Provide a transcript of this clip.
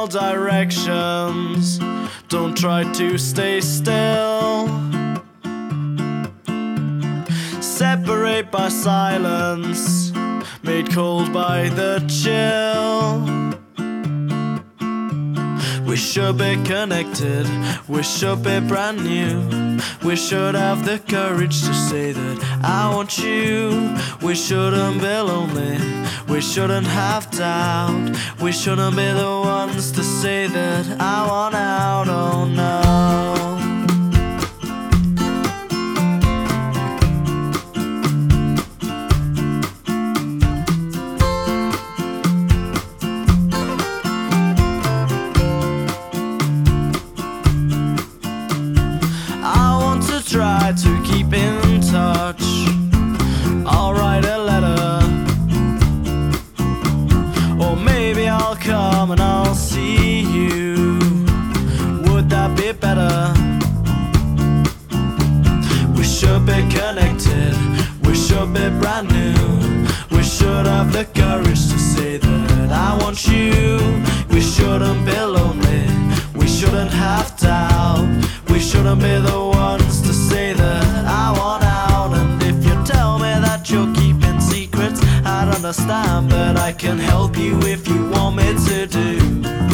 all directions. Don't try to stay still. Separate by silence, made cold by the chill. We should be connected, we should be brand new. We should have the courage to say that I want you. We shouldn't be lonely, we shouldn't have doubt. We shouldn't be the ones to say that I want out, oh no. Try to keep in touch. I'll write a letter, or maybe I'll come and I'll see you. Would that be better? We should be connected, we should be brand new. We should have the courage to say that I want you. We shouldn't be lonely, we shouldn't have doubt. We shouldn't be the ones to say that I want out. And if you tell me that you're keeping secrets, I'd understand, but I can help you if you want me to do.